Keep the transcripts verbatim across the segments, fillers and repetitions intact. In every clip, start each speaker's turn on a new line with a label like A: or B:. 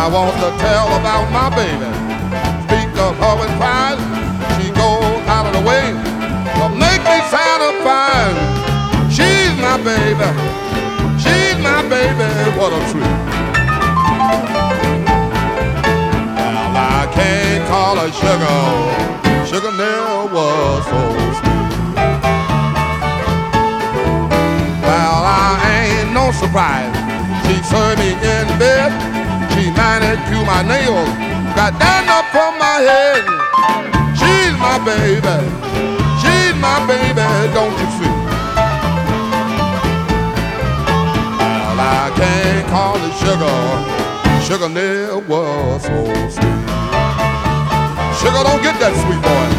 A: want to tell about my baby. Speak of her with pride. She goes out of the way to make me satisfied. She's my baby. She's my baby. What a treat. Well, I can't call her sugar. Sugar never was so sweet. Well, I ain't no surprise. She served me in bed. She manicured my nails, got down up from my head. She's my baby. She's my baby, don't you see? Well, I can't call it sugar. Sugar never was so sweet. Sugar don't get that sweet, boy.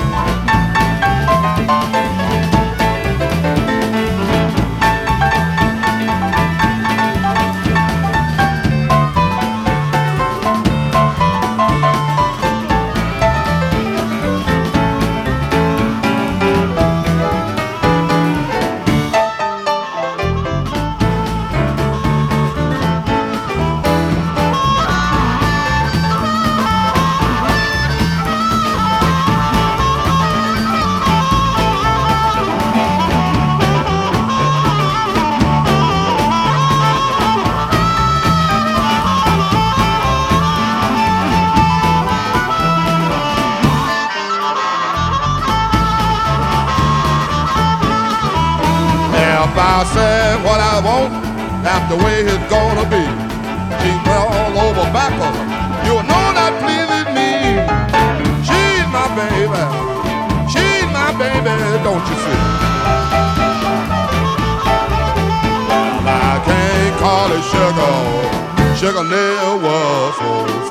A: If I said what I want, that's the way it's gonna be. She's all over backwards, you know that pleases me. She's my baby, she's my baby, don't you see? Well, I can't call it sugar, sugar never was so